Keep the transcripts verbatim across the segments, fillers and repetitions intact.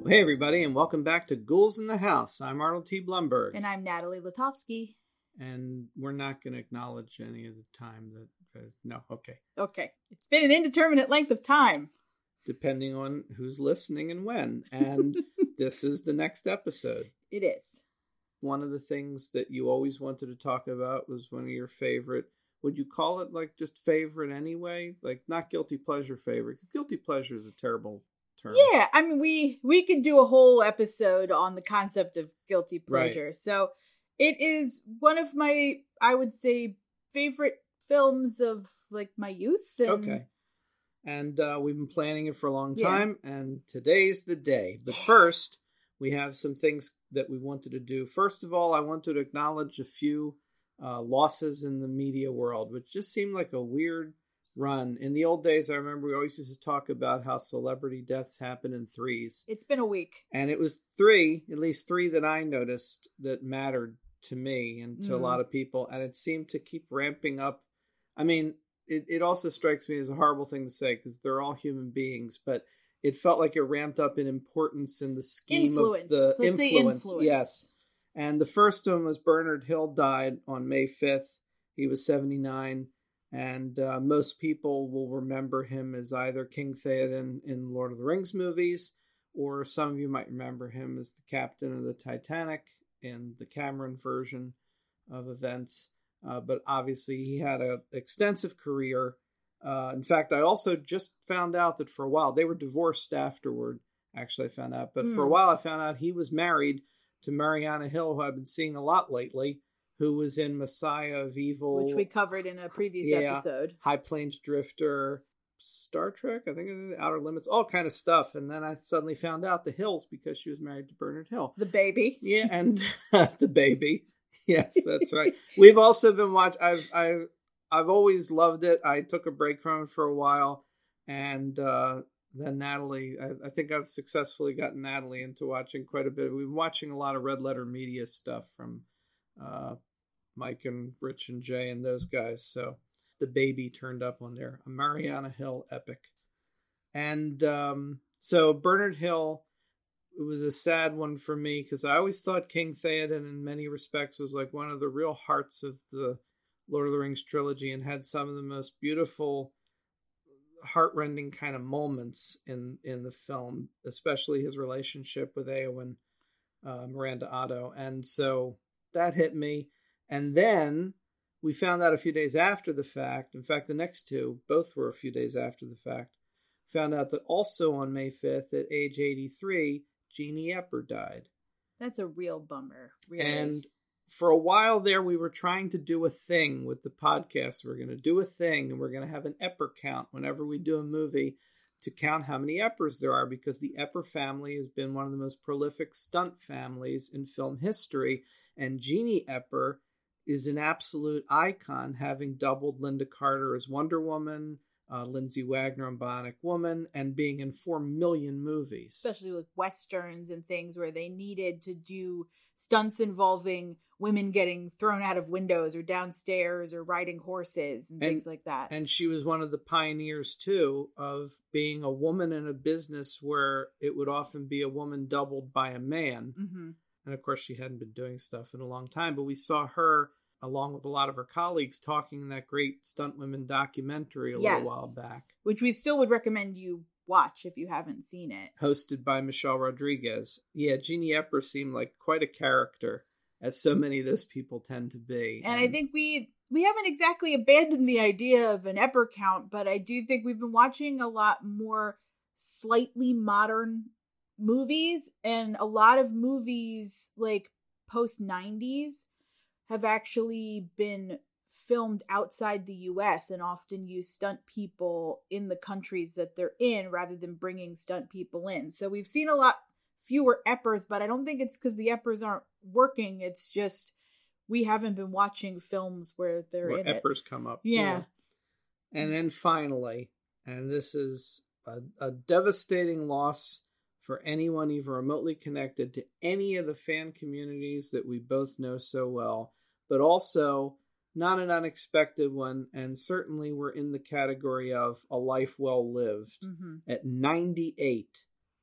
Hey everybody, and welcome back to Ghouls in the House. I'm Arnold T. Blumberg. And I'm Natalie Latovsky. And we're not going to acknowledge any of the time that... Uh, no, okay. Okay. It's been an indeterminate length of time. Depending on who's listening and when. And this is the next episode. It is. One of the things that you always wanted to talk about was one of your favorite... Would you call it like just favorite anyway? Like not guilty pleasure favorite. Guilty pleasure is a terrible term. Yeah, I mean, we we could do a whole episode on the concept of guilty pleasure. Right. So it is one of my, I would say, favorite films of like my youth. And... Okay. And uh, we've been planning it for a long time, yeah. And today's the day. But first, we have some things that we wanted to do. First of all, I wanted to acknowledge a few uh, losses in the media world, which just seemed like a weird run. In the old days, I remember we always used to talk about how celebrity deaths happen in threes. It's been a week. And it was three, at least three that I noticed that mattered to me and to mm. a lot of people. And it seemed to keep ramping up. I mean, it, it also strikes me as a horrible thing to say because they're all human beings, but it felt like it ramped up in importance in the scheme influence. of the Let's influence. influence. Yes. And the first one was Bernard Hill died on May fifth. He was seventy-nine. And uh, most people will remember him as either King Theoden in Lord of the Rings movies, or some of you might remember him as the captain of the Titanic in the Cameron version of events. Uh, but obviously he had an extensive career. Uh, in fact, I also just found out that for a while, they were divorced afterward, actually I found out. But mm. for a while I found out he was married to Mariana Hill, who I've been seeing a lot lately, who was in Messiah of Evil. Which we covered in a previous yeah, episode. High Plains Drifter, Star Trek, I think it is, Outer Limits, all kind of stuff. And then I suddenly found out the Hills because she was married to Bernard Hill. The baby. Yeah, and the baby. Yes, that's right. We've also been watching, I've, I've, I've always loved it. I took a break from it for a while. And uh, then Natalie, I, I think I've successfully gotten Natalie into watching quite a bit. We've been watching a lot of Red Letter Media stuff from... Uh, Mike and Rich and Jay and those guys. So the baby turned up on there. A Mariana Hill epic. And um, so Bernard Hill, it was a sad one for me because I always thought King Theoden in many respects was like one of the real hearts of the Lord of the Rings trilogy and had some of the most beautiful, heartrending kind of moments in, in the film, especially his relationship with Eowyn, uh, Miranda Otto. And so that hit me. And then we found out a few days after the fact, in fact, the next two, both were a few days after the fact, found out that also on May fifth, at age eighty-three, Jeannie Epper died. That's a real bummer, really. And for a while there, we were trying to do a thing with the podcast. We're going to do a thing, and we're going to have an Epper count whenever we do a movie to count how many Eppers there are, because the Epper family has been one of the most prolific stunt families in film history. And Jeannie Epper is an absolute icon, having doubled Linda Carter as Wonder Woman, uh, Lindsay Wagner on Bionic Woman, and being in four million movies. Especially with Westerns and things where they needed to do stunts involving women getting thrown out of windows or downstairs or riding horses and, and things like that. And she was one of the pioneers, too, of being a woman in a business where it would often be a woman doubled by a man. Mm-hmm. And of course, she hadn't been doing stuff in a long time, but we saw her, along with a lot of her colleagues, talking in that great Stunt Women documentary a yes. little while back. Which we still would recommend you watch if you haven't seen it. Hosted by Michelle Rodriguez. Yeah, Jeannie Epper seemed like quite a character, as so many of those people tend to be. And, and I think we we haven't exactly abandoned the idea of an Epper count, but I do think we've been watching a lot more slightly modern movies, and a lot of movies like post nineties have actually been filmed outside the U S and often use stunt people in the countries that they're in rather than bringing stunt people in. So we've seen a lot fewer Eppers, but I don't think it's because the Eppers aren't working. It's just we haven't been watching films where they're where in Eppers it. come up. Yeah. yeah. And then finally, and this is a, a devastating loss for anyone even remotely connected to any of the fan communities that we both know so well, but also not an unexpected one, and certainly we're in the category of a life well lived. Mm-hmm. At ninety-eight,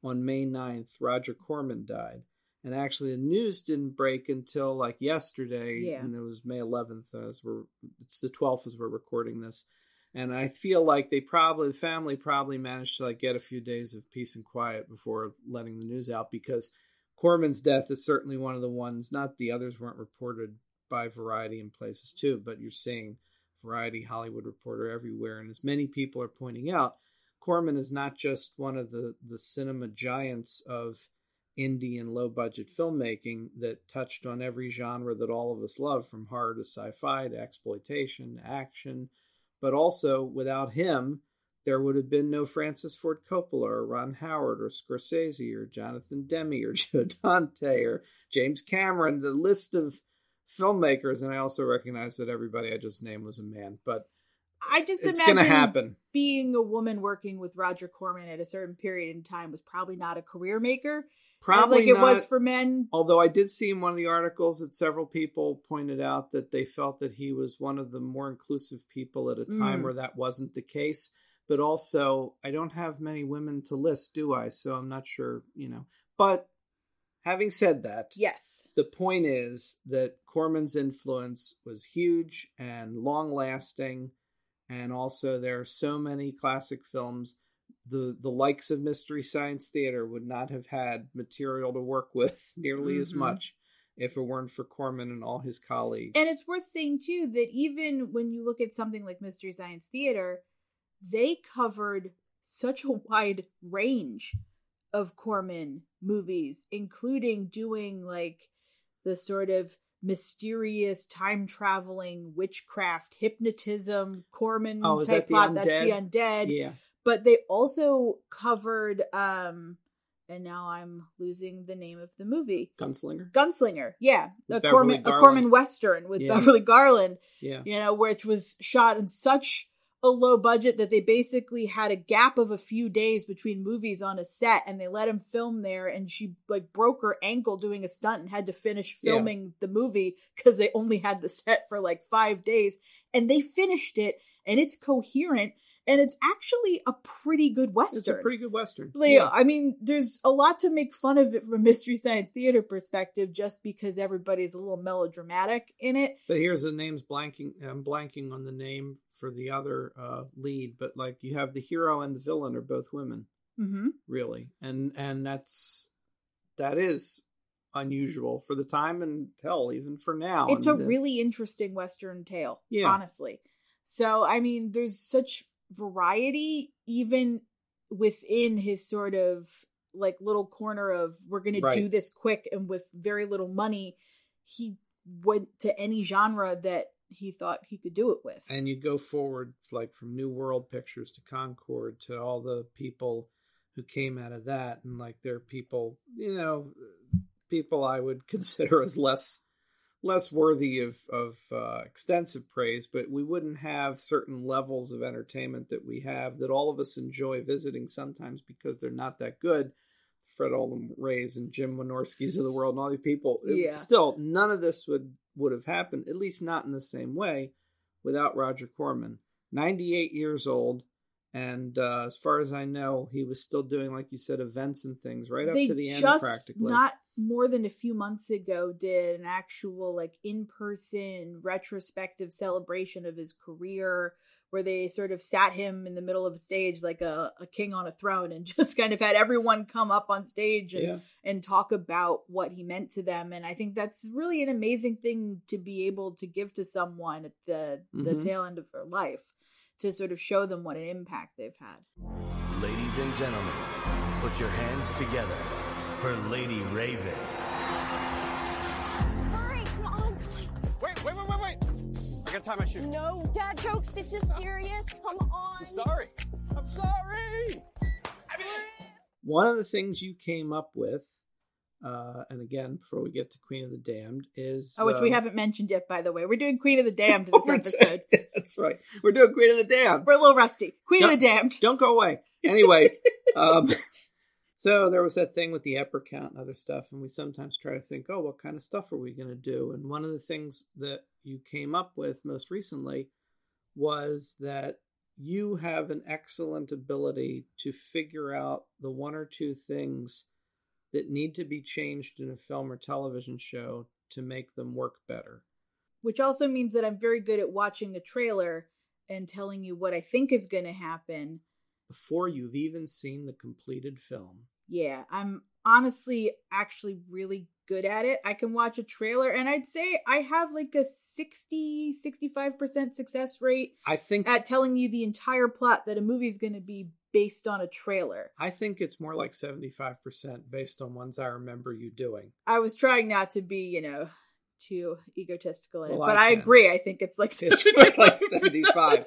on May ninth, Roger Corman died. And actually, the news didn't break until like yesterday, Yeah. and it was May eleventh. As we're, it's the twelfth as we're recording this, and I feel like they probably, the family probably managed to like get a few days of peace and quiet before letting the news out, because Corman's death is certainly one of the ones. Not the others weren't reported by Variety in places too, but you're seeing Variety, Hollywood Reporter everywhere, and as many people are pointing out, Corman is not just one of the the cinema giants of indie and low-budget filmmaking that touched on every genre that all of us love, from horror to sci-fi to exploitation to action. But also, without him, there would have been no Francis Ford Coppola or Ron Howard or Scorsese or Jonathan Demme or Joe Dante or James Cameron. The list of filmmakers, and I also recognize that everybody I just named was a man, but I just it's imagine going to happen. Being a woman working with Roger Corman at a certain period in time was probably not a career maker. Probably like it not, was for men. Although I did see in one of the articles that several people pointed out that they felt that he was one of the more inclusive people at a time Mm. where that wasn't the case. But also, I don't have many women to list, do I? So I'm not sure, you know. But having said that, Yes. the point is that Corman's influence was huge and long-lasting. And also, there are so many classic films. The the likes of Mystery Science Theater would not have had material to work with nearly mm-hmm. as much if it weren't for Corman and all his colleagues. And it's worth saying, too, that even when you look at something like Mystery Science Theater, they covered such a wide range of Corman movies, including doing like the sort of mysterious time-traveling witchcraft hypnotism Corman oh, type that the plot. undead? That's the undead. Yeah. But they also covered, um, and now I'm losing the name of the movie. Gunslinger? Gunslinger, yeah. A Beverly Corman, a Corman Western with yeah. Beverly Garland. Yeah. You know, which was shot in such a low budget that they basically had a gap of a few days between movies on a set, and they let him film there, and she like broke her ankle doing a stunt and had to finish filming yeah. the movie because they only had the set for like five days. And they finished it, and it's coherent. And it's actually a pretty good Western. It's a pretty good Western. Like, yeah. I mean, there's a lot to make fun of it from a Mystery Science Theater perspective, just because everybody's a little melodramatic in it. But here's the name's blanking. I'm blanking on the name for the other uh, lead. But like, you have the hero and the villain are both women, mm-hmm. really, and and that's that is unusual for the time, and hell, even for now. It's and, a really interesting Western tale, yeah. honestly. So, I mean, there's such variety even within his sort of like little corner of we're going right. to do this quick and with very little money. He went to any genre that he thought he could do it with. And you go forward like from New World Pictures to Concord to all the people who came out of that, and like they're people, you know, people I would consider as less less worthy of, of uh, extensive praise, but we wouldn't have certain levels of entertainment that we have that all of us enjoy visiting sometimes because they're not that good. Fred Oldham Rays and Jim Wynorski's of the world and all these people. Yeah. Still, none of this would, would have happened, at least not in the same way, without Roger Corman. ninety-eight years old, and uh, as far as I know, he was still doing, like you said, events and things right up they to the end, just, practically. Not more than a few months ago, did an actual like in-person retrospective celebration of his career, where they sort of sat him in the middle of a stage like a, a king on a throne and just kind of had everyone come up on stage and, yeah. and talk about what he meant to them. And I think that's really an amazing thing to be able to give to someone at the, the Mm-hmm. tail end of their life, to sort of show them what an impact they've had. Ladies and gentlemen, put your hands together for Lady Raven. Hurry, come on. Wait, wait, wait, wait, wait. I gotta tie my shoe. No, Dad jokes. This is serious. Come on. I'm sorry. I'm sorry. I mean, One of the things you came up with, uh, and again, before we get to Queen of the Damned, is... Oh, which we um, haven't mentioned yet, by the way. We're doing Queen of the Damned this episode. That's right. We're doing Queen of the Damned. We're a little rusty. Queen Don't- of the Damned. Don't go away. Anyway, um, so there was that thing with the Epper count and other stuff, and we sometimes try to think, oh, what kind of stuff are we going to do? And one of the things that you came up with most recently was that you have an excellent ability to figure out the one or two things that need to be changed in a film or television show to make them work better. Which also means that I'm very good at watching a trailer and telling you what I think is going to happen before you've even seen the completed film. Yeah, I'm honestly actually really good at it. I can watch a trailer and I'd say I have like a sixty, sixty-five percent success rate I think at telling you the entire plot that a movie is going to be based on a trailer. I think it's more like seventy-five percent based on ones I remember you doing. I was trying not to be, you know, too egotistical in it, Well, but I I, can. agree. I think it's like It's more like seventy-five.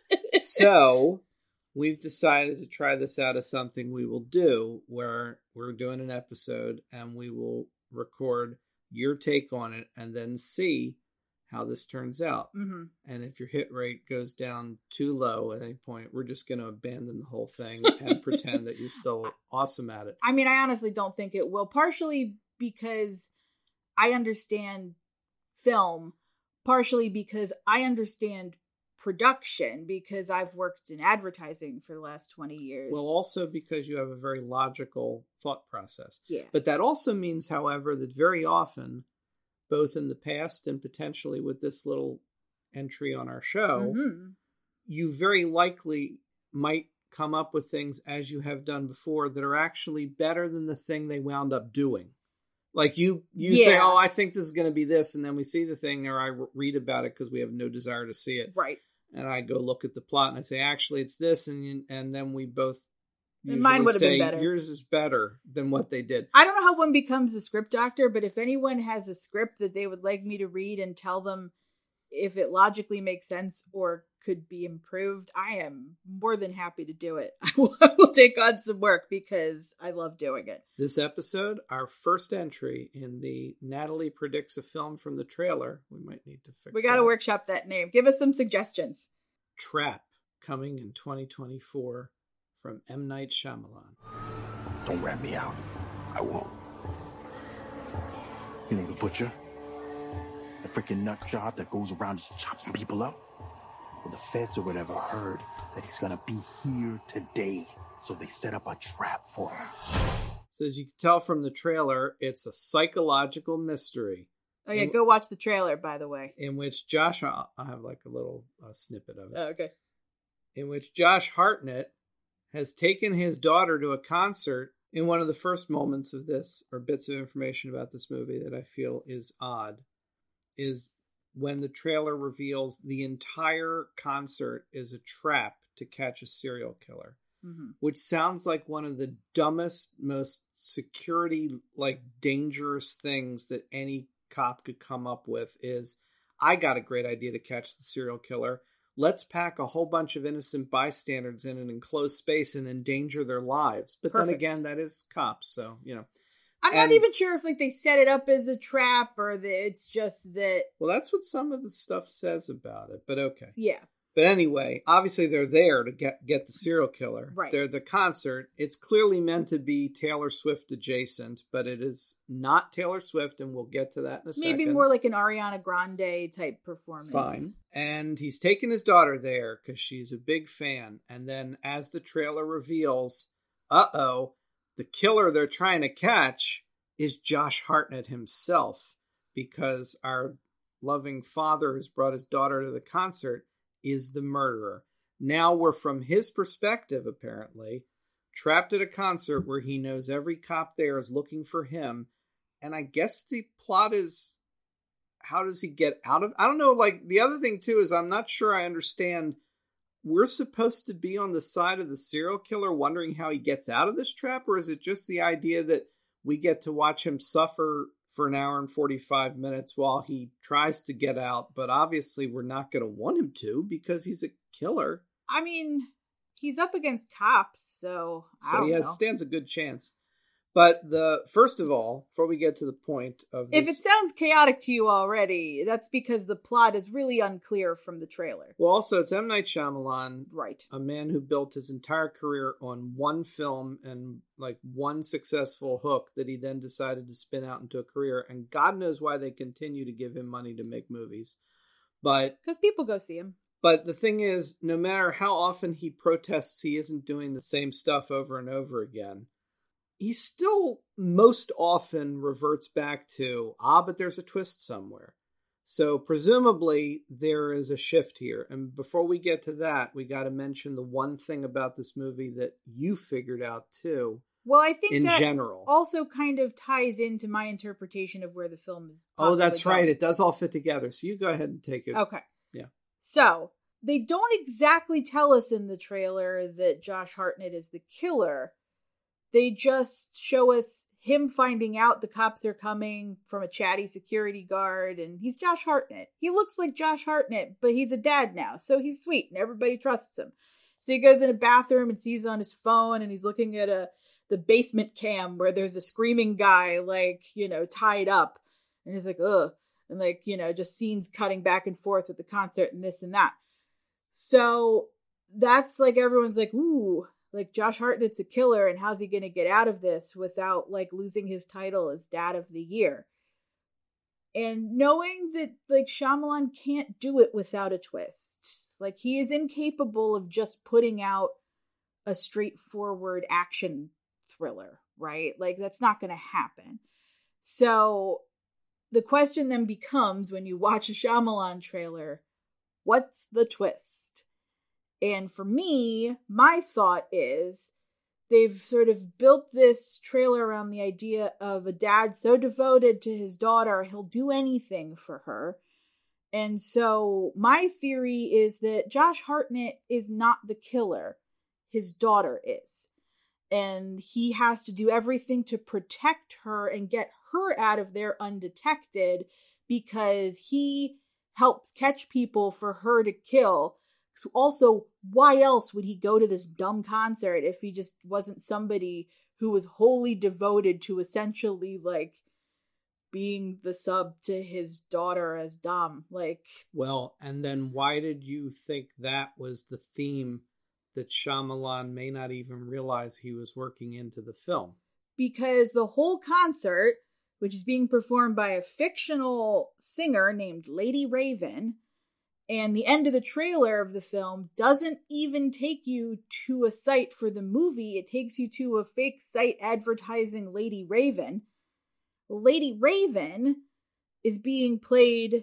So we've decided to try this out as something we will do where we're doing an episode and we will record your take on it and then see how this turns out. Mm-hmm. And if your hit rate goes down too low at any point, we're just going to abandon the whole thing and pretend that you're still awesome at it. I mean, I honestly don't think it will, partially because I understand film, partially because I understand production, because I've worked in advertising for the last twenty years. Well, also because you have a very logical thought process. Yeah. But that also means, however, that very often, both in the past and potentially with this little entry on our show, mm-hmm. you very likely might come up with things, as you have done before, that are actually better than the thing they wound up doing. Like you, you Yeah. say, oh, I think this is going to be this, and then we see the thing, or I read about it because we have no desire to see it. Right. And I go look at the plot, and I say, actually, it's this, and you, and then we both And mine would have say, been better. yours is better than what they did. I don't know how one becomes a script doctor, but if anyone has a script that they would like me to read and tell them if it logically makes sense or could be improved, I am more than happy to do it. I will, I will take on some work because I love doing it. This episode, our first entry in the Natalie Predicts a Film from the Trailer, we might need to fix We got to that. workshop that name. Give us some suggestions. Trap, coming in twenty twenty-four from M. Night Shyamalan. Don't rat me out. I won't. You know the butcher? The freaking nut job that goes around just chopping people up? Well, the feds or whatever heard that he's gonna be here today, so they set up a trap for him. So as you can tell from the trailer, it's a psychological mystery. Oh yeah, in, go watch the trailer, by the way. in which Josh, I'll have like a little uh, snippet of it, Oh, okay. in which Josh Hartnett has taken his daughter to a concert. In one of the first moments of this, or bits of information about this movie that I feel is odd, is when the trailer reveals the entire concert is a trap to catch a serial killer. Mm-hmm. Which sounds like one of the dumbest, most security, like, dangerous things that any cop could come up with is, I got a great idea to catch the serial killer. Let's pack a whole bunch of innocent bystanders in an enclosed space and endanger their lives. But Perfect. then again, that is cops, so, you know. I'm And- not even sure if like they set it up as a trap or that it's just that. Well, that's what some of the stuff says about it, but okay. Yeah. But anyway, obviously they're there to get, get the serial killer. Right. They're the concert. It's clearly meant to be Taylor Swift adjacent, but it is not Taylor Swift, and we'll get to that in a second. Maybe more like an Ariana Grande type performance. Fine. And he's taken his daughter there because she's a big fan. And then as the trailer reveals, uh-oh, the killer they're trying to catch is Josh Hartnett himself, because our loving father who's brought his daughter to the concert is the murderer. Now we're from his perspective, apparently, trapped at a concert where he knows every cop there is looking for him. And I guess the plot is, how does he get out of, I don't know, like, the other thing too is I'm not sure I understand, we're supposed to be on the side of the serial killer wondering how he gets out of this trap, or is it just the idea that we get to watch him suffer for an hour and forty-five minutes while he tries to get out, but obviously we're not going to want him to because he's a killer. I mean, he's up against cops, so I So don't he has, know. stands a good chance. But the first of all, before we get to the point of this, If it sounds chaotic to you already, that's because the plot is really unclear from the trailer. well, also it's M. Night Shyamalan, Right. a man who built his entire career on one film and like one successful hook that he then decided to spin out into a career. And God knows why they continue to give him money to make movies. But Because people go see him. But the thing is, no matter how often he protests he isn't doing the same stuff over and over again, he still most often reverts back to, ah, but there's a twist somewhere. So presumably there is a shift here. And before we get to that, we got to mention the one thing about this movie that you figured out too. Well, I think in that general also kind of ties into my interpretation of where the film is. Oh, that's going. right. It does all fit together. So you go ahead and take it. Okay. Yeah. So they don't exactly tell us in the trailer that Josh Hartnett is the killer. They just show us him finding out the cops are coming from a chatty security guard, and he's Josh Hartnett. He looks like Josh Hartnett, but he's a dad now, so he's sweet, and everybody trusts him. So he goes in a bathroom and sees on his phone, and he's looking at a the basement cam where there's a screaming guy, like, you know, tied up, and he's like, ugh, and like, you know, just scenes cutting back and forth with the concert and this and that. So that's like, everyone's like, ooh, like Josh Hartnett's a killer, and how's he going to get out of this without like losing his title as Dad of the Year? And knowing that like Shyamalan can't do it without a twist. Like he is incapable of just putting out a straightforward action thriller, right? Like that's not going to happen. So the question then becomes, when you watch a Shyamalan trailer, what's the twist? And for me, my thought is they've sort of built this trailer around the idea of a dad so devoted to his daughter, he'll do anything for her. And so my theory is that Josh Hartnett is not the killer. His daughter is. And he has to do everything to protect her and get her out of there undetected, because he helps catch people for her to kill. So also, why else would he go to this dumb concert if he just wasn't somebody who was wholly devoted to essentially like being the sub to his daughter as Dom? Like, well, and then why did you think that was the theme that Shyamalan may not even realize he was working into the film? Because the whole concert, which is being performed by a fictional singer named Lady Raven, and the end of the trailer of the film doesn't even take you to a site for the movie. It takes you to a fake site advertising Lady Raven. Lady Raven is being played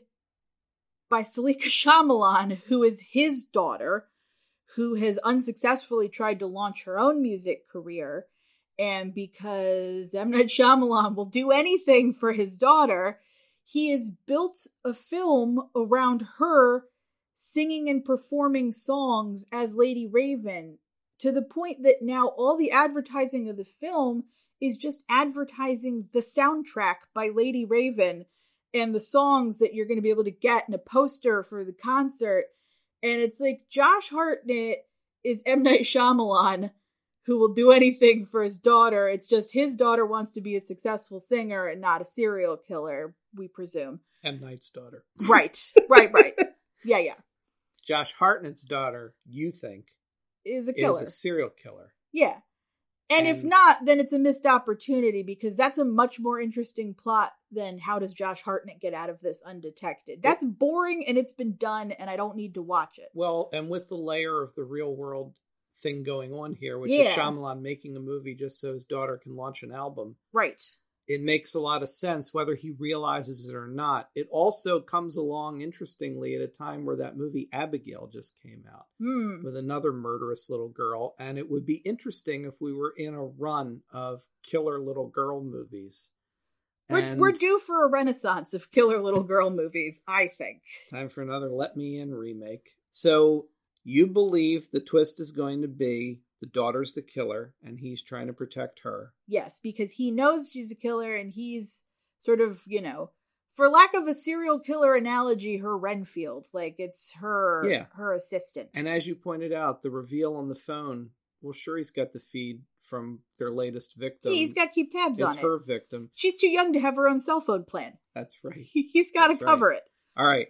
by Salika Shyamalan, who is his daughter, who has unsuccessfully tried to launch her own music career. And because M. Night Shyamalan will do anything for his daughter, he has built a film around her singing and performing songs as Lady Raven, to the point that now all the advertising of the film is just advertising the soundtrack by Lady Raven and the songs that you're going to be able to get in a poster for the concert. And it's like Josh Hartnett is M. Night Shyamalan, who will do anything for his daughter. It's just his daughter wants to be a successful singer and not a serial killer, we presume. M. Night's daughter. Right, right, right. Yeah, yeah. Josh Hartnett's daughter, you think, is a killer. Is a serial killer. Yeah. And, and if not, then it's a missed opportunity, because that's a much more interesting plot than how does Josh Hartnett get out of this undetected. That's boring, and it's been done, and I don't need to watch it. Well, and with the layer of the real world thing going on here, which yeah. is Shyamalan making a movie just so his daughter can launch an album. Right. It makes a lot of sense whether he realizes it or not. It also comes along, interestingly, at a time where that movie Abigail just came out mm. with another murderous little girl. And it would be interesting if we were in a run of killer little girl movies. We're, and we're due for a renaissance of killer little girl movies, I think. Time for another Let Me In remake. So you believe the twist is going to be the daughter's the killer, and he's trying to protect her. Yes, because he knows she's a killer, and he's sort of, you know, for lack of a serial killer analogy, her Renfield. Like, it's her yeah. her assistant. And as you pointed out, the reveal on the phone, well, sure, he's got the feed from their latest victim. Yeah, he's got to keep tabs it's on it. It's her victim. She's too young to have her own cell phone plan. That's right. He's got to cover right. it. All right.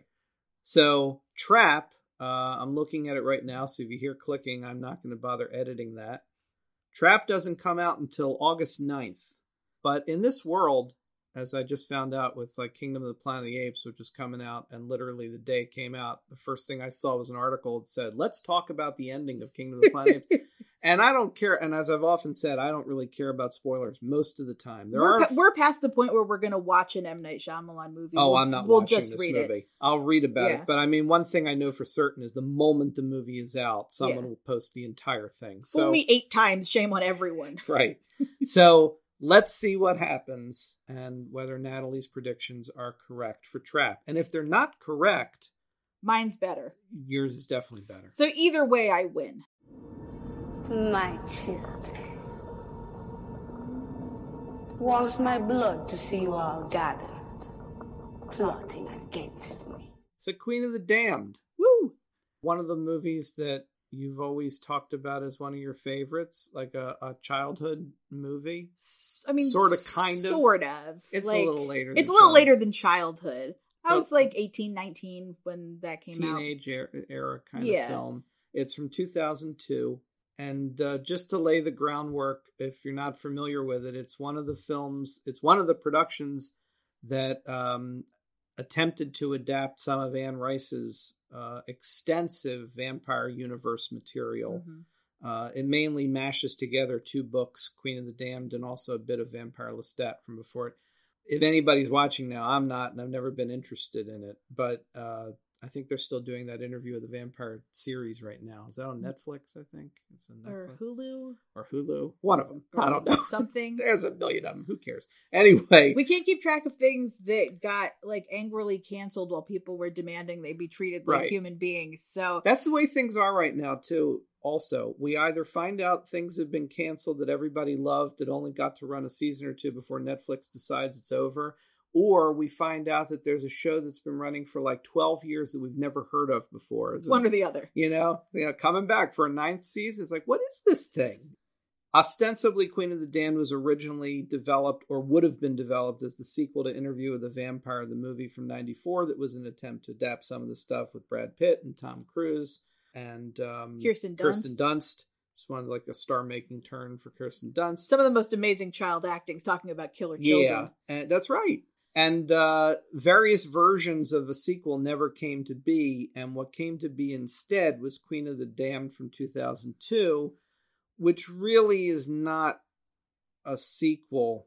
So, Trap. Uh, I'm looking at it right now, so if you hear clicking, I'm not going to bother editing that. Trap doesn't come out until August ninth. But in this world, as I just found out with like Kingdom of the Planet of the Apes, which is coming out, and literally the day it came out, the first thing I saw was an article that said, let's talk about the ending of Kingdom of the Planet of the Apes. And I don't care, and as I've often said, I don't really care about spoilers most of the time. There we're, are pa- we're past the point where we're going to watch an M. Night Shyamalan movie. Oh, we'll, I'm not we'll watching just this read movie. It. I'll read about Yeah. it. But I mean, one thing I know for certain is the moment the movie is out, someone Yeah. will post the entire thing. So, Fool me eight times, shame on everyone. right. So let's see what happens and whether Natalie's predictions are correct for Trap. And if they're not correct, Mine's better. yours is definitely better. So either way, I win. My children, wants my blood to see you all gathered, plotting against me. So Queen of the Damned. Woo! One of the movies that you've always talked about as one of your favorites, like a, a childhood movie. S- I mean, Sort of, kind of. Sort of. It's like, a little later. It's than a little childhood. later than childhood. I Well, was like eighteen, nineteen when that came out. Teenage era, era kind Yeah. of film. It's from two thousand two. And uh, just to lay the groundwork, if you're not familiar with it, it's one of the films, it's one of the productions that um, attempted to adapt some of Anne Rice's uh, extensive vampire universe material. Mm-hmm. Uh, it mainly mashes together two books, Queen of the Damned and also a bit of Vampire Lestat from before it. If anybody's watching now, I'm not, and I've never been interested in it, but uh, I think they're still doing that interview of the vampire series right now. Is that on Netflix, I think? It's on Netflix. Or Hulu. Or Hulu. One of them. Or I don't know. Something. There's a million of them. Who cares? Anyway. We can't keep track of things that got like angrily canceled while people were demanding they be treated like Right. human beings. So That's the way things are right now, too. Also, we either find out things have been canceled that everybody loved that only got to run a season or two before Netflix decides it's over, or we find out that there's a show that's been running for like twelve years that we've never heard of before. it's one or the other. You know, you know, coming back for a ninth season. It's like, what is this thing? Ostensibly, Queen of the Damned was originally developed or would have been developed as the sequel to Interview with the Vampire, the movie from ninety-four that was an attempt to adapt some of the stuff with Brad Pitt and Tom Cruise and um, Kirsten Dunst. Kirsten Dunst. Just wanted like a star-making turn for Kirsten Dunst. Some of the most amazing child actings talking about killer children. Yeah, and that's right. And uh, various versions of a sequel never came to be. And what came to be instead was Queen of the Damned from two thousand two, which really is not a sequel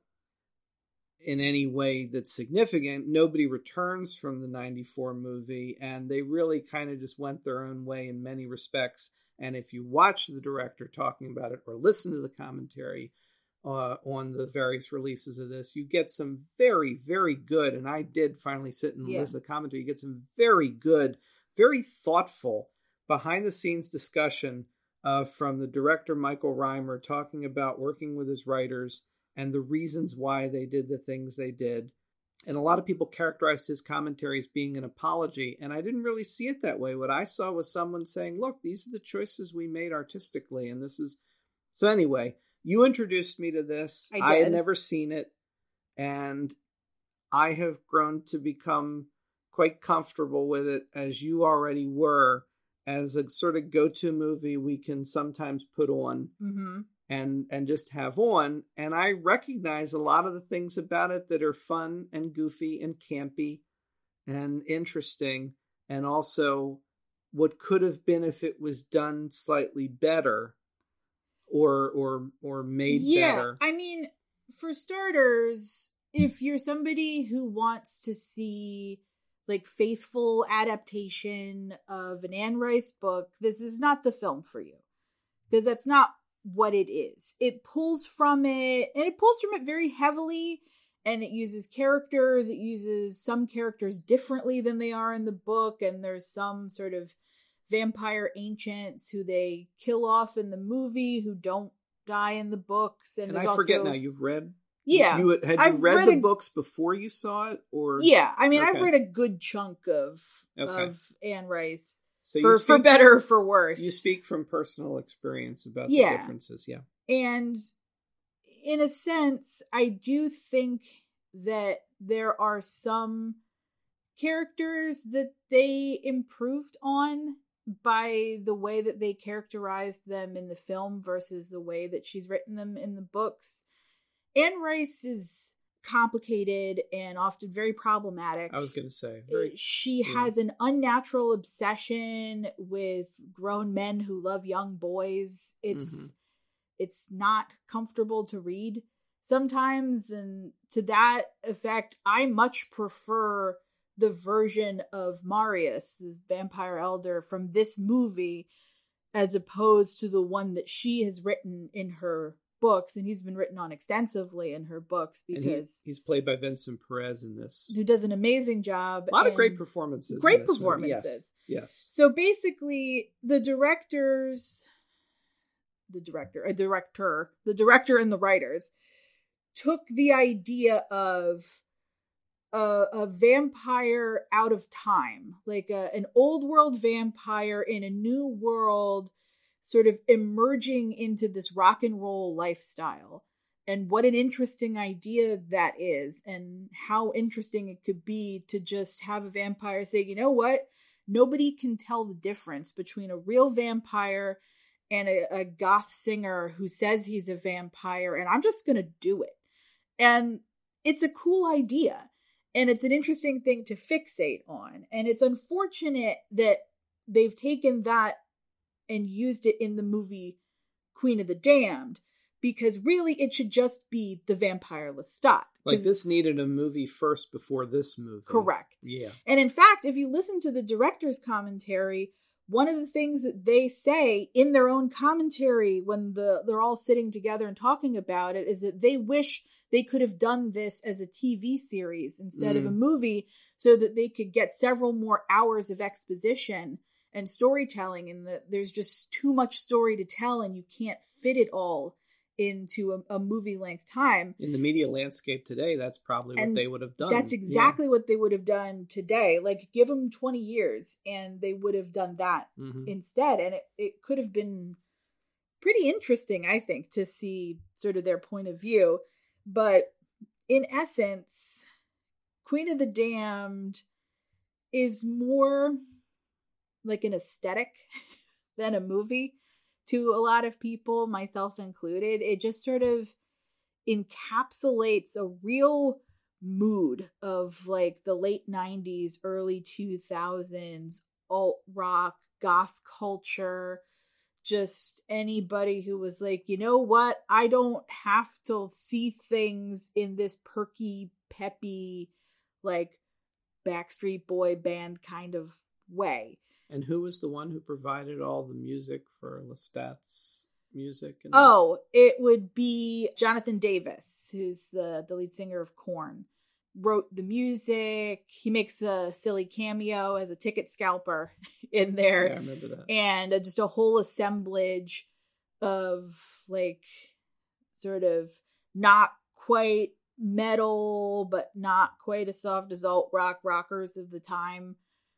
in any way that's significant. Nobody returns from the ninety-four movie, and they really kind of just went their own way in many respects. And if you watch the director talking about it or listen to the commentary uh, on the various releases of this, you get some very, very good, and I did finally sit and Yeah. listen to the commentary, you get some very good, very thoughtful behind-the-scenes discussion uh, from the director Michael Reimer talking about working with his writers and the reasons why they did the things they did. And a lot of people characterized his commentary as being an apology, and I didn't really see it that way. What I saw was someone saying, look, these are the choices we made artistically, and this is... So anyway, you introduced me to this. I I had did. never seen it, and I have grown to become quite comfortable with it, as you already were, as a sort of go-to movie we can sometimes put on Mm-hmm. and and just have on. And I recognize a lot of the things about it that are fun and goofy and campy and interesting, and also what could have been if it was done slightly better or or or made yeah, better. I mean, for starters, if you're somebody who wants to see like faithful adaptation of an Anne Rice book, this is not the film for you. Because that's not what it is. It pulls from it, and it pulls from it very heavily, and it uses characters, it uses some characters differently than they are in the book, and there's some sort of vampire ancients who they kill off in the movie who don't die in the books. And, And there's I forget also... now, you've read? Yeah. You, had you I've read, read the a- books before you saw it? Or Yeah, I mean, Okay. I've read a good chunk of Okay. of Anne Rice, So for you for speak- better or for worse. You speak from personal experience about Yeah. the differences, yeah. And in a sense, I do think that there are some characters that they improved on by the way that they characterized them in the film versus the way that she's written them in the books. Anne Rice is complicated and often very problematic. I was going to say. Very, she yeah. has an unnatural obsession with grown men who love young boys. It's mm-hmm. it's not comfortable to read sometimes, and to that effect, I much prefer the version of Marius, this vampire elder from this movie, as opposed to the one that she has written in her books, and he's been written on extensively in her books because he, he's played by Vincent Perez in this, who does an amazing job. A lot of great performances. Great performances. Yes. yes. So basically, the directors, the director, a director, the director and the writers took the idea of a, a vampire out of time, like a, an old world vampire in a new world, sort of emerging into this rock and roll lifestyle. And what an interesting idea that is, and how interesting it could be to just have a vampire say, you know what? Nobody can tell the difference between a real vampire and a, a goth singer who says he's a vampire, and I'm just going to do it. And it's a cool idea. And it's an interesting thing to fixate on. And it's unfortunate that they've taken that and used it in the movie Queen of the Damned, because really it should just be the vampire Lestat. Like this needed a movie first before this movie. Correct. Yeah. And in fact, if you listen to the director's commentary, one of the things that they say in their own commentary when the they're all sitting together and talking about it is that they wish they could have done this as a T V series instead mm. of a movie, so that they could get several more hours of exposition and storytelling, and that there's just too much story to tell and you can't fit it all into a, a movie length time. In the media landscape today, that's probably and what they would have done. That's exactly yeah. what they would have done today. Like, give them twenty years and they would have done that mm-hmm. instead. And it, it could have been pretty interesting, I think, to see sort of their point of view. But in essence, Queen of the Damned is more like an aesthetic than a movie to a lot of people, myself included. It just sort of encapsulates a real mood of like the late nineties, early two thousands, alt rock, goth culture. Just anybody who was like, you know what? I don't have to see things in this perky, peppy, like Backstreet Boy band kind of way. And who was the one who provided all the music for Lestat's music? And oh, it would be Jonathan Davis, who's the, the lead singer of Korn. Wrote the music. He makes a silly cameo as a ticket scalper in there. Yeah, I remember that. And uh, just a whole assemblage of like sort of not quite metal, but not quite as soft as alt rock rockers of the time.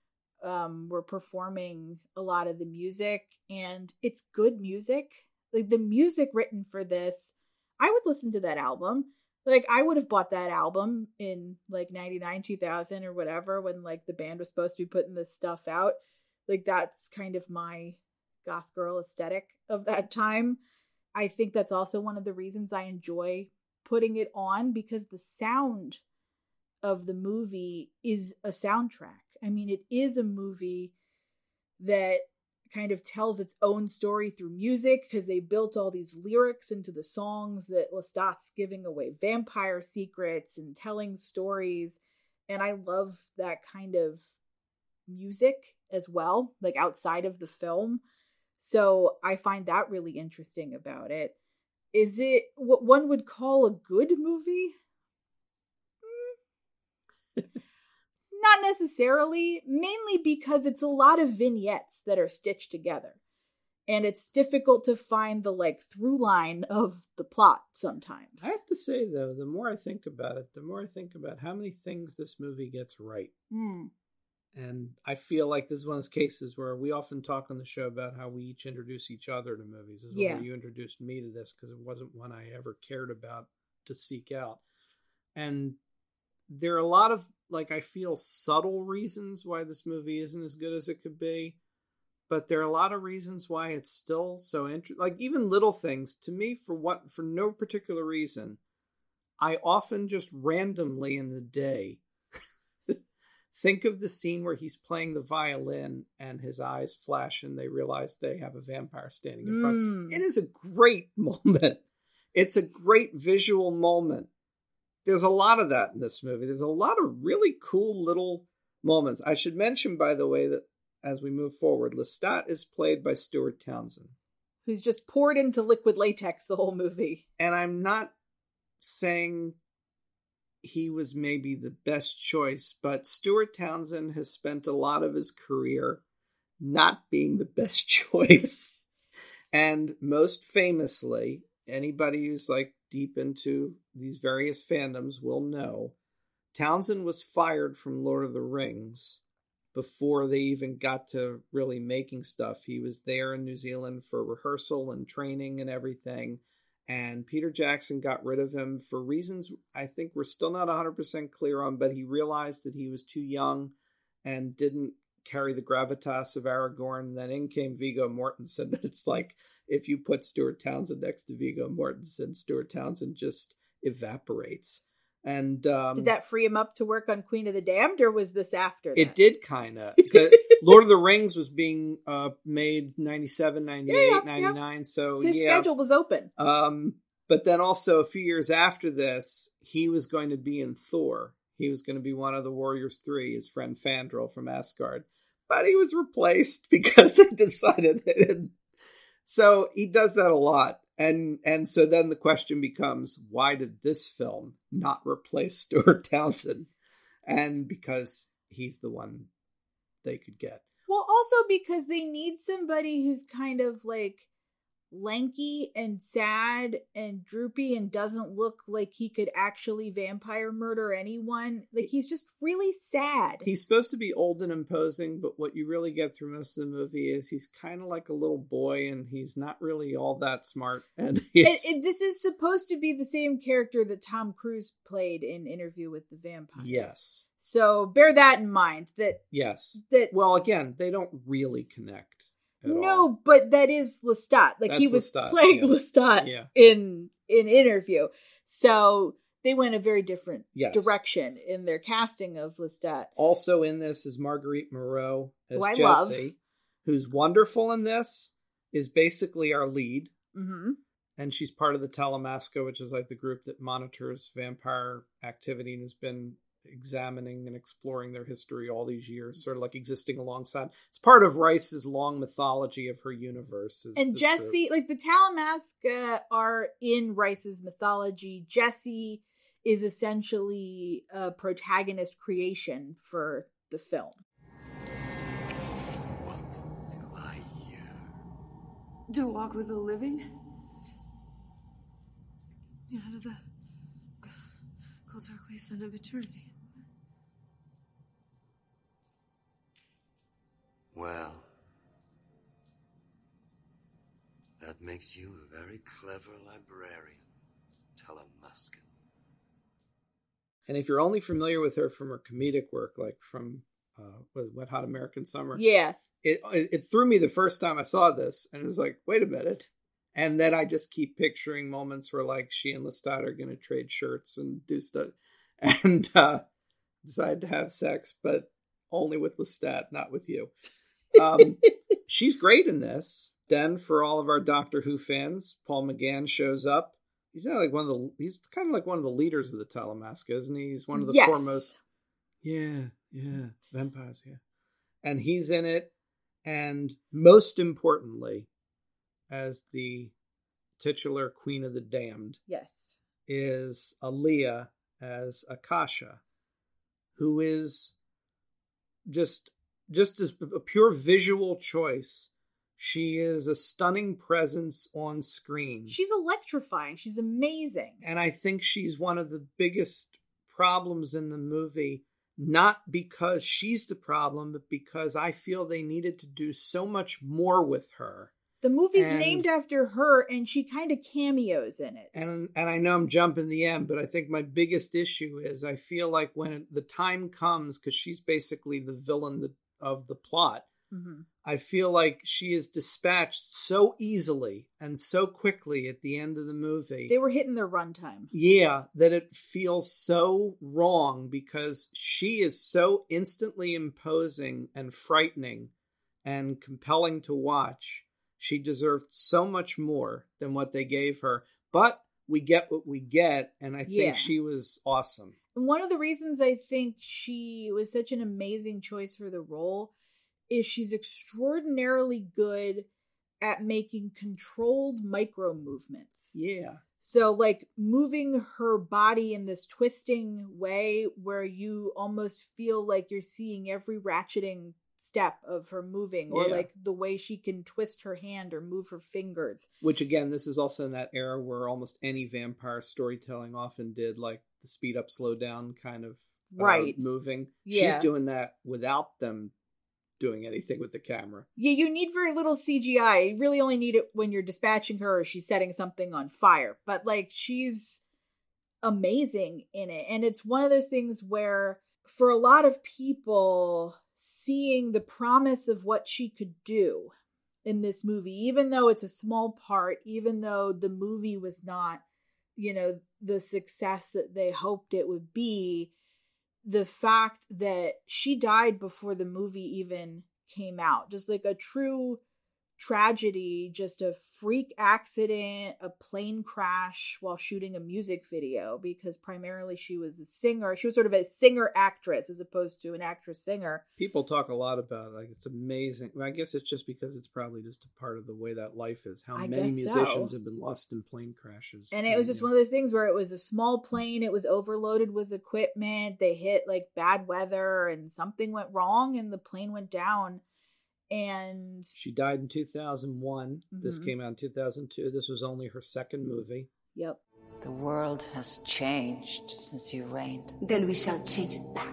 Um, were performing a lot of the music, and it's good music. Like the music written for this, I would listen to that album. Like I would have bought that album in like ninety-nine, two thousand or whatever, when like the band was supposed to be putting this stuff out. Like that's kind of my goth girl aesthetic of that time. I think that's also one of the reasons I enjoy putting it on, because the sound of the movie is a soundtrack. I mean, it is a movie that kind of tells its own story through music, because they built all these lyrics into the songs that Lestat's giving away vampire secrets and telling stories. And I love that kind of music as well, like outside of the film. So I find that really interesting about it. Is it what one would call a good movie? Mm. Not necessarily, mainly because it's a lot of vignettes that are stitched together. And it's difficult to find the like through line of the plot sometimes. I have to say though, the more I think about it, the more I think about how many things this movie gets right. Mm. And I feel like this is one of those cases where we often talk on the show about how we each introduce each other to movies. This is yeah. where you introduced me to this, because it wasn't one I ever cared about to seek out. And there are a lot of, like, I feel subtle reasons why this movie isn't as good as it could be. But there are a lot of reasons why it's still so interesting. Like, even little things, to me, for what, for no particular reason, I often just randomly in the day think of the scene where he's playing the violin and his eyes flash and they realize they have a vampire standing in front. Mm. It is a great moment. It's a great visual moment. There's a lot of that in this movie. There's a lot of really cool little moments. I should mention, by the way, that as we move forward, Lestat is played by Stuart Townsend, who's just poured into liquid latex the whole movie. And I'm not saying he was maybe the best choice, but Stuart Townsend has spent a lot of his career not being the best choice. And most famously, anybody who's like deep into these various fandoms will know, Townsend was fired from Lord of the Rings before they even got to really making stuff. He was there in New Zealand for rehearsal and training and everything. And Peter Jackson got rid of him for reasons I think we're still not one hundred percent clear on, but he realized that he was too young and didn't carry the gravitas of Aragorn. Then in came Viggo Mortensen. It's like, if you put Stuart Townsend next to Viggo Mortensen, Stuart Townsend just evaporates. And um, did that free him up to work on Queen of the Damned, or was this after that? It did kind of. Lord of the Rings was being uh, made ninety-seven, ninety-eight, yeah, yeah, ninety-nine. Yeah. So, so his yeah. schedule was open. Um, but then also a few years after this, he was going to be in Thor. He was going to be one of the Warriors Three, his friend Fandral from Asgard. But he was replaced because they decided they didn't. So he does that a lot. And and so then the question becomes, why did this film not replace Stuart Townsend? And because he's the one they could get. Well, also because they need somebody who's kind of like lanky and sad and droopy and doesn't look like he could actually vampire murder anyone. Like, he's just really sad. He's supposed to be old and imposing, but what you really get through most of the movie is he's kind of like a little boy, and he's not really all that smart. And, and, and this is supposed to be the same character that Tom Cruise played in Interview with the Vampire. Yes. So bear that in mind. That yes. That well, again, they don't really connect. No, all. but that is Lestat. Like, That's he was Lestat, playing yeah. Lestat yeah. in in Interview. So they went a very different yes. direction in their casting of Lestat. Also in this is Marguerite Moreau as Who I Jessie, love. who's wonderful in this, is basically our lead. Mm-hmm. And she's part of the Talamasca, which is like the group that monitors vampire activity and has been examining and exploring their history all these years, sort of like existing alongside. It's part of Rice's long mythology of her universe. And Jessie, like the Talamasca are in Rice's mythology. Jessie is essentially a protagonist creation for the film. What do I hear? To walk with the living? Out of the cold dark wasteland of eternity. Well, that makes you a very clever librarian, Talamascan. And if you're only familiar with her from her comedic work, like from uh, Wet Hot American Summer, yeah, it, it it threw me the first time I saw this, and it was like, wait a minute. And then I just keep picturing moments where like she and Lestat are going to trade shirts and do stuff, and uh, decide to have sex, but only with Lestat, not with you. Um, she's great in this. Then, for all of our Doctor Who fans, Paul McGann shows up. He's not like one of the. He's kind of like one of the leaders of the Talamasca, isn't he? He's one of the yes. foremost. Yeah, yeah, vampires. Yeah, and he's in it. And most importantly, as the titular Queen of the Damned, yes, is Aaliyah as Akasha, who is just just as a pure visual choice. She is a stunning presence on screen. She's electrifying. She's amazing. And I think she's one of the biggest problems in the movie, not because she's the problem, but because I feel they needed to do so much more with her. The movie's and, named after her, and she kind of cameos in it. And and I know I'm jumping the end, but I think my biggest issue is I feel like when it, the time comes, because she's basically the villain of the plot, Mm-hmm. I feel like she is dispatched so easily and so quickly at the end of the movie. They were hitting their runtime. Yeah, that it feels so wrong because she is so instantly imposing and frightening and compelling to watch. She deserved so much more than what they gave her. But we get what we get, and I think Yeah. she was awesome. And one of the reasons I think she was such an amazing choice for the role is she's extraordinarily good at making controlled micro movements. Yeah. So, like, moving her body in this twisting way where you almost feel like you're seeing every ratcheting step of her moving, or Yeah. like the way she can twist her hand or move her fingers. Which, again, this is also in that era where almost any vampire storytelling often did, like, the speed up, slow down kind of uh, Right. moving. Yeah. She's doing that without them doing anything with the camera. Yeah, you need very little C G I. You really only need it when you're dispatching her or she's setting something on fire. But, like, she's amazing in it. And it's one of those things where, for a lot of people, seeing the promise of what she could do in this movie, even though it's a small part, even though the movie was not, you know, the success that they hoped it would be, the fact that she died before the movie even came out, just like a true tragedy, just a freak accident, a plane crash while shooting a music video, because primarily she was a singer. She was sort of a singer actress as opposed to an actress singer. People talk a lot about it. Like, it's amazing. I guess it's just because it's probably just a part of the way that life is. How I many guess musicians so. have been lost in plane crashes. And it was just one of those things where it was a small plane, it was overloaded with equipment, they hit like bad weather and something went wrong and the plane went down. And She died in two thousand one. This Mhm. came out in two thousand two. This was only her second movie. Yep. The world has changed since you reigned. Then we shall change it back.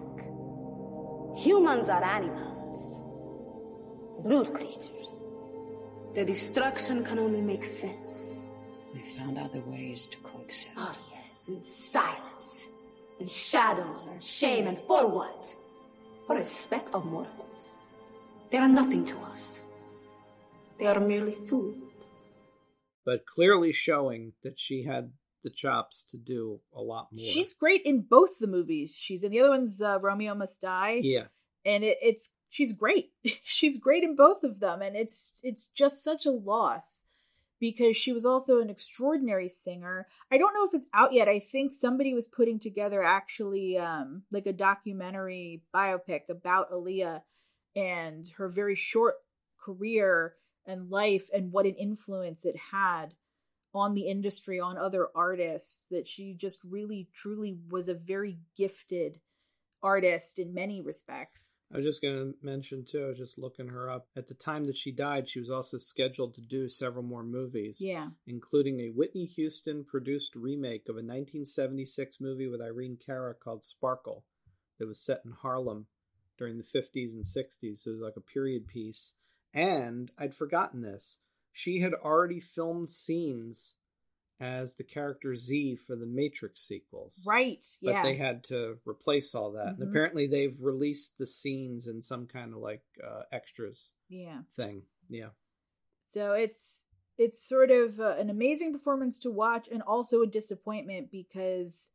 Humans are animals, brute creatures. Their destruction can only make sense. We found other ways to coexist. Oh, yes, in silence, in shadows, and shame, and for what? For respect of mortals. They are nothing to us. They are merely food. But clearly showing that she had the chops to do a lot more. She's great in both the movies she's in. The other one's uh, Romeo Must Die. Yeah. And it, it's she's great. She's great in both of them, and it's it's just such a loss because she was also an extraordinary singer. I don't know if it's out yet. I think somebody was putting together actually um, like a documentary biopic about Aaliyah and her very short career and life and what an influence it had on the industry, on other artists, that she just really, truly was a very gifted artist in many respects. I was just going to mention, too, I was just looking her up. At the time that she died, she was also scheduled to do several more movies. Yeah. Including a Whitney Houston-produced remake of a nineteen seventy-six movie with Irene Cara called Sparkle that was set in Harlem during the fifties and sixties. So it was like a period piece. And I'd forgotten this. She had already filmed scenes as the character Z for the Matrix sequels. Right, yeah. But they had to replace all that. Mm-hmm. And apparently they've released the scenes in some kind of like uh, extras yeah. thing. Yeah. So it's it's sort of uh, an amazing performance to watch and also a disappointment because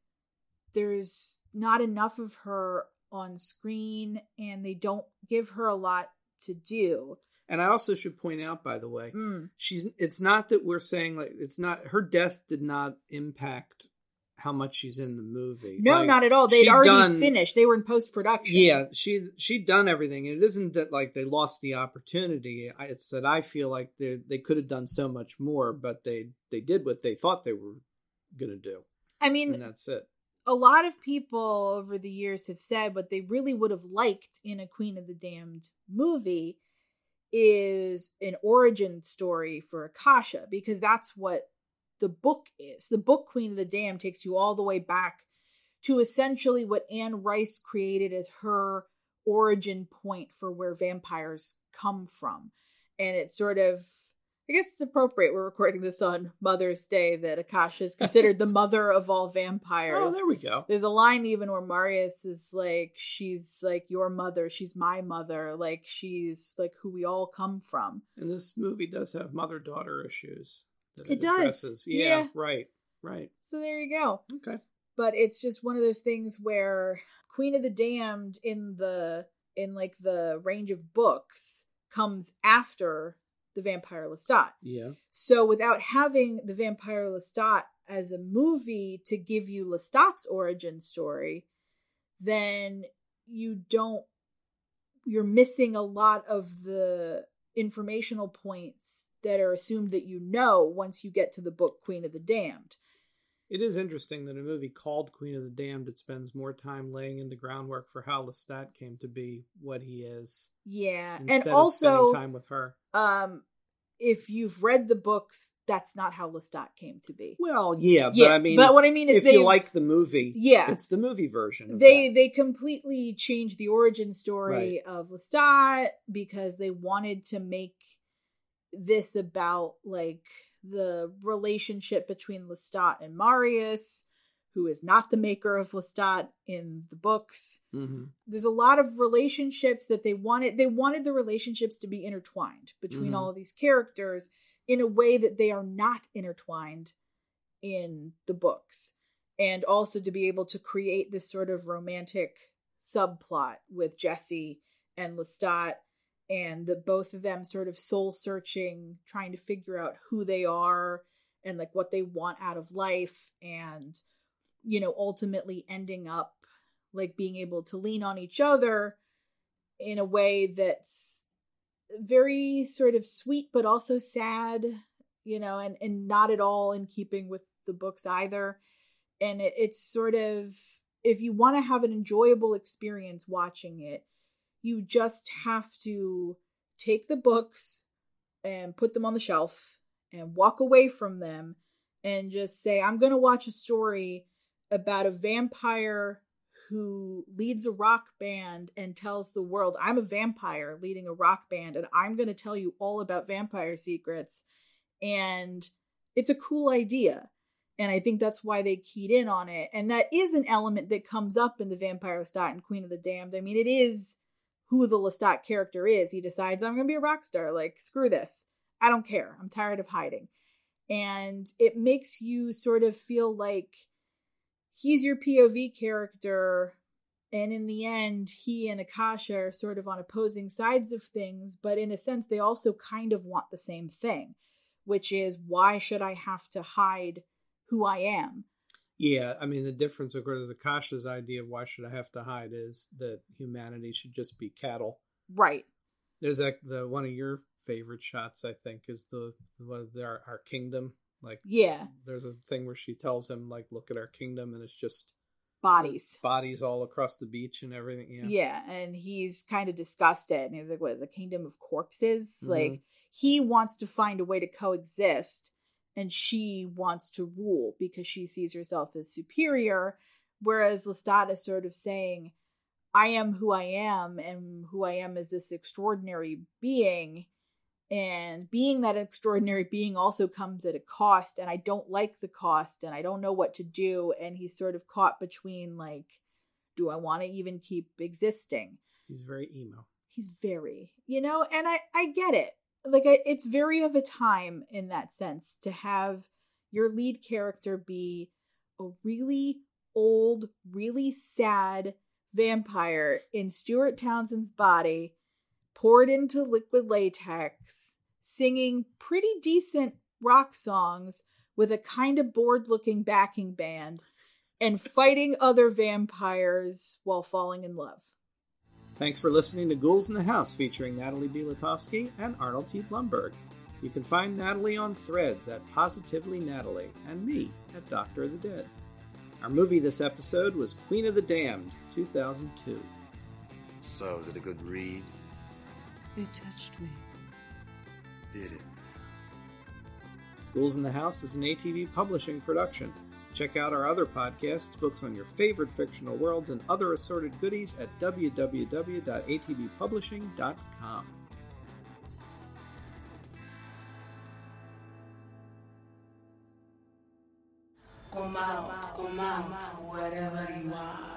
there's not enough of her on screen and they don't give her a lot to do. And I also should point out, by the way, mm. she's it's not that we're saying like it's not her death did not impact how much she's in the movie. No, like, not at all. They'd she'd already done, finished. They were in post-production. Yeah, she she'd done everything. It isn't that like they lost the opportunity. It's that I feel like they they could have done so much more, but they they did what they thought they were going to do. I mean, and that's it. A lot of people over the years have said what they really would have liked in a Queen of the Damned movie is an origin story for Akasha, because that's what the book is. The book Queen of the Damned takes you all the way back to essentially what Anne Rice created as her origin point for where vampires come from. And it sort of I guess it's appropriate we're recording this on Mother's Day that Akasha is considered the mother of all vampires. Oh, there we go. There's a line even where Marius is like, she's like your mother, she's my mother, like she's like who we all come from. And this movie does have mother-daughter issues. That It, it does. addresses. Yeah, Yeah. right, right. So there you go. Okay. But it's just one of those things where Queen of the Damned in the in like the range of books comes after the Vampire Lestat. Yeah. So without having the Vampire Lestat as a movie to give you Lestat's origin story, then you don't, you're missing a lot of the informational points that are assumed that you know once you get to the book Queen of the Damned. It is interesting that a movie called Queen of the Damned, it spends more time laying in the groundwork for how Lestat came to be what he is. Yeah, instead and also of spending time with her. Um, if you've read the books, that's not how Lestat came to be. Well, yeah, but Yeah, I mean, but what I mean is if you they've- like the movie, Yeah. it's the movie version. Of They that. they completely changed the origin story Right. of Lestat because they wanted to make this about like the relationship between Lestat and Marius, who is not the maker of Lestat in the books. Mm-hmm. There's a lot of relationships that they wanted. They wanted the relationships to be intertwined between Mhm. all of these characters in a way that they are not intertwined in the books. And also to be able to create this sort of romantic subplot with Jesse and Lestat, and the both of them sort of soul searching, trying to figure out who they are and like what they want out of life, and you know, ultimately ending up like being able to lean on each other in a way that's very sort of sweet but also sad, you know, and and not at all in keeping with the books either. And it, it's sort of, if you want to have an enjoyable experience watching it, you just have to take the books and put them on the shelf and walk away from them and just say, I'm going to watch a story about a vampire who leads a rock band and tells the world, I'm a vampire leading a rock band and I'm going to tell you all about vampire secrets. And it's a cool idea. And I think that's why they keyed in on it. And that is an element that comes up in the Vampire Lestat and Queen of the Damned. I mean, it is who the Lestat character is. He decides, I'm going to be a rock star. Like, screw this. I don't care. I'm tired of hiding. And it makes you sort of feel like he's your P O V character. And in the end, he and Akasha are sort of on opposing sides of things. But in a sense, they also kind of want the same thing, which is, why should I have to hide who I am? Yeah, I mean, the difference, of course, is Akasha's idea of why should I have to hide is that humanity should just be cattle. Right. There's that, the one of your favorite shots, I think, is the, the our, our kingdom. Like, yeah, there's a thing where she tells him, like, look at our kingdom, and it's just bodies, bodies all across the beach and everything. Yeah, yeah, and he's kind of disgusted, and he's like, "What is a kingdom of corpses?" Mm-hmm. Like, he wants to find a way to coexist. And she wants to rule because she sees herself as superior. Whereas Lestat is sort of saying, I am who I am, and who I am is this extraordinary being. And being that extraordinary being also comes at a cost, and I don't like the cost, and I don't know what to do. And he's sort of caught between, like, do I want to even keep existing? He's very emo. He's very, you know, and I, I get it. Like, it's very of a time in that sense to have your lead character be a really old, really sad vampire in Stuart Townsend's body, poured into liquid latex, singing pretty decent rock songs with a kind of bored-looking backing band, and fighting other vampires while falling in love. Thanks for listening to Ghouls in the House, featuring Natalie Bielotowski and Arnold T. Blumberg. You can find Natalie on Threads at Positively Natalie, and me at Doctor of the Dead. Our movie this episode was Queen of the Damned, two thousand two. So, is it a good read? It touched me. Did it? Ghouls in the House is an A T V publishing production. Check out our other podcasts, books on your favorite fictional worlds, and other assorted goodies at w w w dot a t v publishing dot com. come out, come out, wherever you are.